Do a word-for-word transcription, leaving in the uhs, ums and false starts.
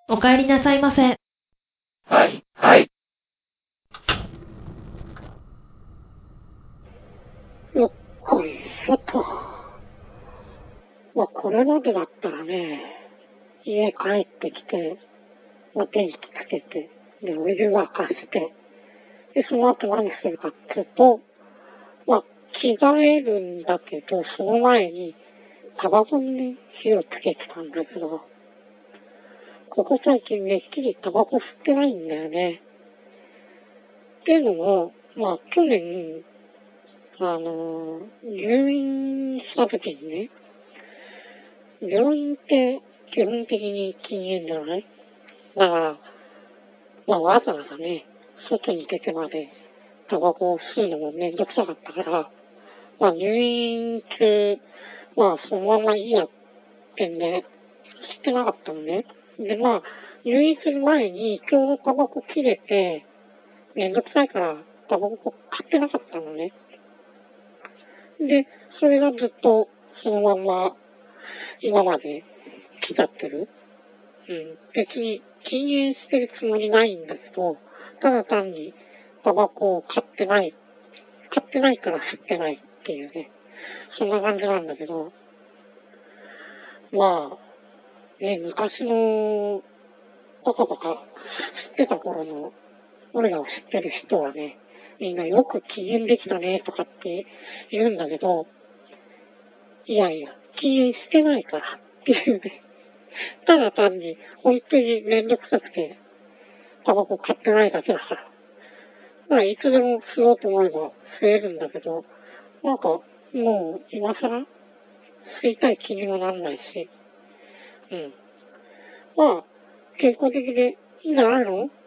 お帰りなさいませ。 はい、はい。 よっこいしょと。まあ、これまでだったらね、家帰ってきて、まあ、電気つけて、で、お湯沸かして、で、その後何するかっていうと、まあ、着替えるんだけど、その前に、タバコにね、火をつけてたんだけど、ここ最近めっきりタバコ吸ってないんだよね。っていうのも、まあ、去年、あのー、入院した時にね、病院って基本的に禁煙じゃない？だから、まあわざわざね、外に出てまでタバコを吸うのもめんどくさかったから、まあ入院中、まあそのままいいやってんで、吸ってなかったのね。でまあ、入院する前にちょうどタバコ切れて、めんどくさいからタバコ買ってなかったのね。で、それがずっとそのまんま今まで来ちゃってる。うん。別に禁煙してるつもりないんだけど、ただ単にタバコを買ってない。買ってないから吸ってないっていうね。そんな感じなんだけど、まあ、ね、昔のバカバカ吸ってた頃の俺らを知ってる人はね、みんなよく禁煙できたねとかって言うんだけど、いやいや、禁煙してないからっていうね。ただ単に本当にめんどくさくて、タバコ買ってないだけだから。まあ、いつでも吸おうと思えば吸えるんだけど、なんか、もう今更吸いたい気にもなんないし、うん。まあ、健康的でいいんじゃないの？